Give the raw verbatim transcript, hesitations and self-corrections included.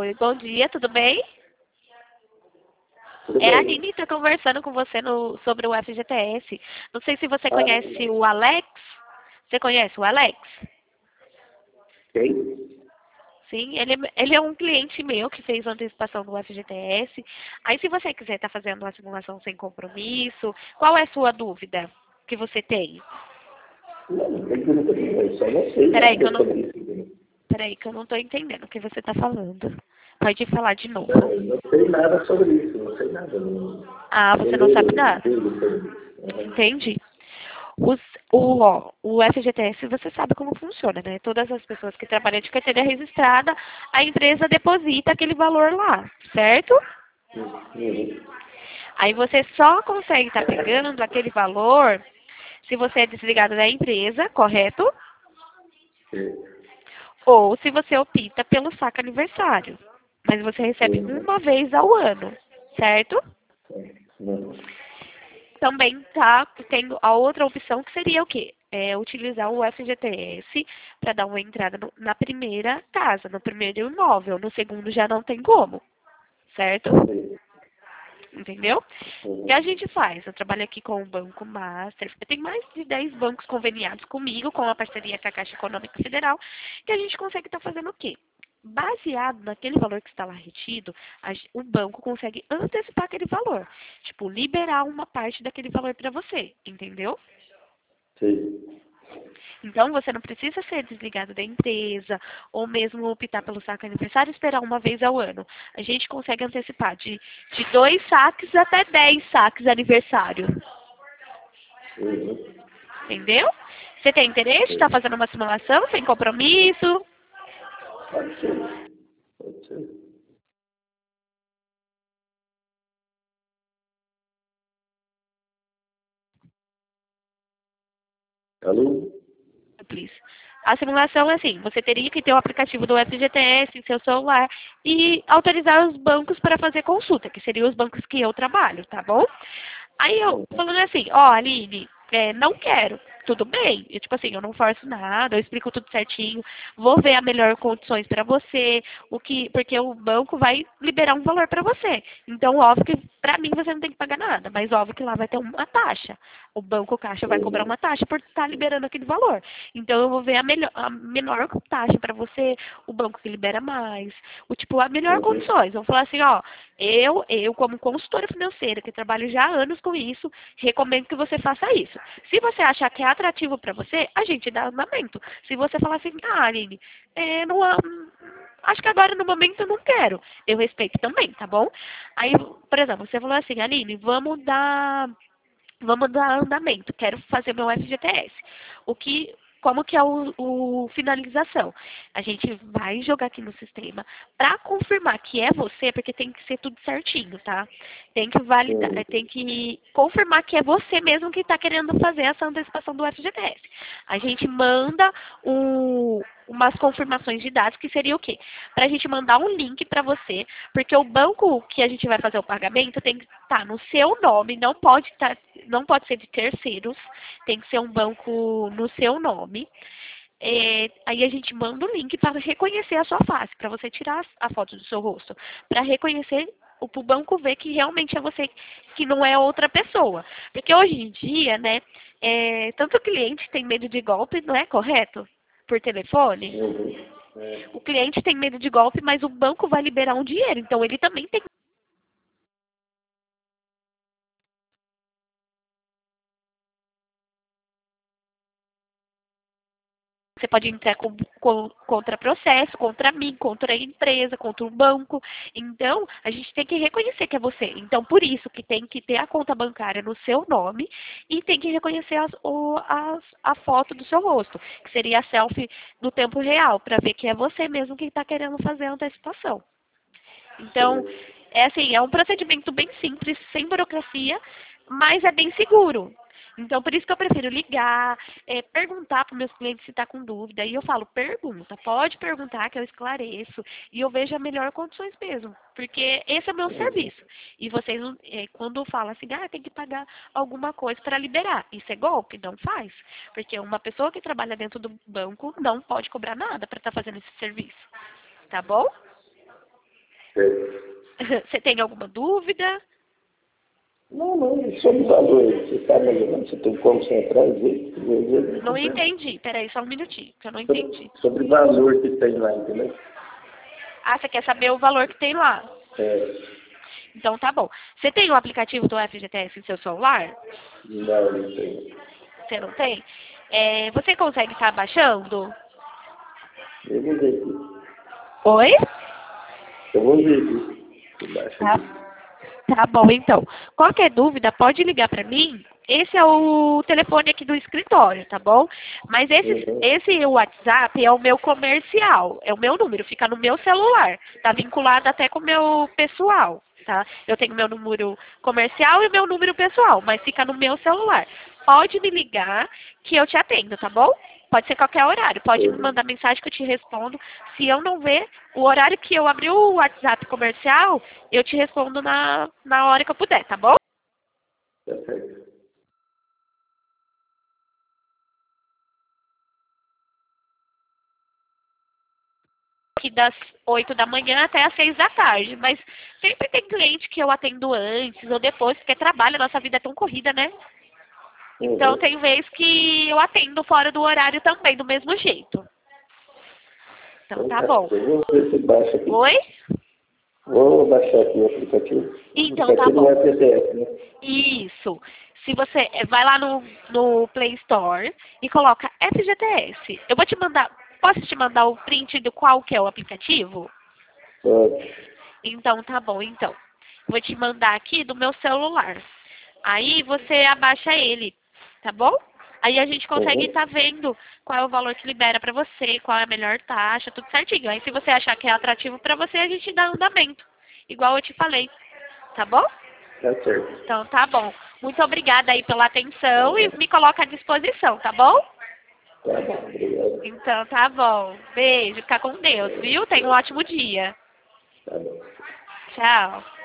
Oi, bom dia, tudo bem? Tudo É a bem? Aline, está conversando com você no, sobre o F G T S. Não sei se você Ah, conhece o Alex. Você conhece o Alex? quem? Sim, ele, é- ele é um cliente meu que fez a antecipação do F G T S. Aí, se você quiser estar fazendo uma simulação sem compromisso, qual é a sua dúvida que você tem? Não, não tem dúvida nenhuma, eu só não sei Peraí que eu nada não, sobre isso. peraí que eu não estou entendendo o que você está falando. Pode falar de Não, novo. eu não sei nada sobre isso, não sei nada. Não, Ah, não você não sabe leio nada. tudo sobre isso. Aham. Entende? Os, o, ó, o F G T S você sabe como funciona, né? Todas as pessoas que trabalham de carteira registrada, a empresa deposita aquele valor lá, certo? Uhum. Aí você só consegue estar pegando aquele valor se você é desligado da empresa, correto? Sim. Ou se você opta pelo saque aniversário. Mas você recebe Uhum. uma vez ao ano, certo? Uhum. Também tá tendo a outra opção que seria o quê? É utilizar o F G T S para dar uma entrada no- na primeira casa, no primeiro imóvel. No segundo já não tem como, certo? Sim. Entendeu? O que a Uhum. gente faz? Eu trabalho aqui com o Banco Master. Eu tenho mais de dez bancos conveniados comigo, com a parceria com a Caixa Econômica Federal, que a gente consegue estar fazendo o quê? Baseado naquele valor que está lá retido, a gen- o banco consegue antecipar aquele valor. Tipo, liberar uma parte daquele valor para você, entendeu? Sim. Então, você não precisa ser desligado da empresa ou mesmo optar pelo saque aniversário e esperar uma vez ao ano. A gente consegue antecipar de, de dois saques até dez saques aniversário. Uhum. Entendeu? Você tem interesse? Está Sim. fazendo uma simulação sem compromisso? Pode ser. Pode ser. Alô? Simples. A simulação é assim, você teria que ter o aplicativo do F G T S em seu celular e autorizar os bancos para fazer consulta, que seriam os bancos que eu trabalho, tá bom? Aí eu Uhum. falando assim, ó, Aline, é, não quero. Tudo bem, eu, tipo assim, eu não forço nada, eu explico tudo certinho, vou ver a melhor condições para você, o que, porque o banco vai liberar um valor para você. Então, óbvio que para mim você não tem que pagar nada, mas óbvio que lá vai ter uma taxa. O banco caixa vai cobrar uma Uhum. taxa por estar liberando aquele valor. Então, eu vou ver a, melhor, a menor taxa para você, o banco que libera mais, o tipo, a melhor Uhum. condições. Vou falar assim, ó, eu, eu como consultora financeira, que trabalho já há anos com isso, recomendo que você faça isso. Se você achar que é atrativo para você, a gente dá andamento. Se você falar assim, ah, Aline, é, não, há- acho que agora no momento eu não quero. Eu respeito também, tá bom? Aí, por exemplo, você falou assim, Aline, vamos dar Vamos dar andamento. Quero fazer meu F G T S. O que, como que é o, o finalização? A gente vai jogar aqui no sistema para confirmar que é você, porque tem que ser tudo certinho, tá? Tem que validar, Uhum. eh, tem que confirmar que é você mesmo que está querendo fazer essa antecipação do F G T S. A gente manda o, umas confirmações de dados, que seria o quê? Para a gente mandar um link para você, porque o banco que a gente vai fazer o pagamento tem que estar no seu nome, não pode estar, não pode ser de terceiros, tem que ser um banco no seu nome. É, aí a gente manda o link para reconhecer a sua face, para você tirar a foto do seu rosto, para reconhecer o pro banco ver que realmente é você, que não é outra pessoa. Porque hoje em dia, né, é, tanto o cliente tem medo de golpe, não é correto? Por telefone. Uhum. É. O cliente tem medo de golpe, mas o banco vai liberar um dinheiro. Então ele também tem. Você pode entrar com, com, contra processo, contra mim, contra a empresa, contra o banco. Então, a gente tem que reconhecer que é você. Então, por isso que tem que ter a conta bancária no seu nome e tem que reconhecer as, o, as, a foto do seu rosto, que seria a selfie do tempo real, para ver que é você mesmo que está querendo fazer a antecipação. Então, Sim. é assim, é um procedimento bem simples, sem burocracia, mas é bem seguro. Então, por isso que eu prefiro ligar, é, perguntar para os meus clientes se está com dúvida. E eu falo, pergunta, pode perguntar que eu esclareço. E eu vejo a melhor condições mesmo. Porque esse é o meu Uhum. serviço. E vocês, não- é, quando falam assim, ah, tem que pagar alguma coisa para liberar. Isso é golpe? Não faz. Porque uma pessoa que trabalha dentro do banco não pode cobrar nada para estar fazendo esse serviço. Tá bom? Certo. Você tem alguma dúvida? Não, não, sobre o valor, você sabe mais ou menos, você tem como você entrar e ver? Não entendi. Peraí, só um minutinho, que eu não entendi. Sobre, sobre o valor que tem lá, entendeu? Ah, você quer saber o valor que tem lá? É, Então tá bom. Você tem o aplicativo do F G T S no seu celular? não, não tem. Você não tem? É, você consegue estar baixando? Eu vou ver aqui. Oi? Eu vou ver aqui. Embaixo Tá, aqui. tá bom, então. Qualquer dúvida, pode ligar para mim. Esse é o telefone aqui do escritório, tá bom? Mas esse, Uhum. esse WhatsApp é o meu comercial, é o meu número, fica no meu celular. Tá vinculado até com o meu pessoal, tá? Eu tenho meu número comercial e meu número pessoal, mas fica no meu celular. Pode me ligar que eu te atendo, tá bom? Pode ser qualquer horário. Pode me mandar mensagem que eu te respondo. Se eu não ver, o horário que eu abrir o WhatsApp comercial, eu te respondo na, na hora que eu puder, tá bom? Tá certo. Aqui das oito da manhã até as seis da tarde. Mas sempre tem cliente que eu atendo antes ou depois, porque trabalho, nossa vida é tão corrida, né? Então Uhum. tem vez que eu atendo fora do horário também, do mesmo jeito. Então Então tá tá. bom. Eu vou ver se baixa aqui. Oi? Vou baixar aqui o aplicativo. O Então tá aplicativo bom. é F G T S, né? Isso. Se você eh, vai lá no, no Play Store e coloca F G T S. Eu vou te mandar, posso te mandar o print do qual que é o aplicativo? Pode. Então tá bom, então. Vou te mandar aqui do meu celular. Aí você abaixa ele, tá bom? Aí a gente consegue Uhum. estar vendo qual é o valor que libera pra você, qual é a melhor taxa, tudo certinho. Aí se você achar que é atrativo pra você, a gente dá andamento. Igual eu te falei, tá bom? Tá certo. Então tá bom. Muito obrigada aí pela atenção e me coloca à disposição, tá bom? Tá bom, obrigado. Então tá bom. Beijo, fica com Deus, viu? Tenha um ótimo dia. Tá bom. Tchau.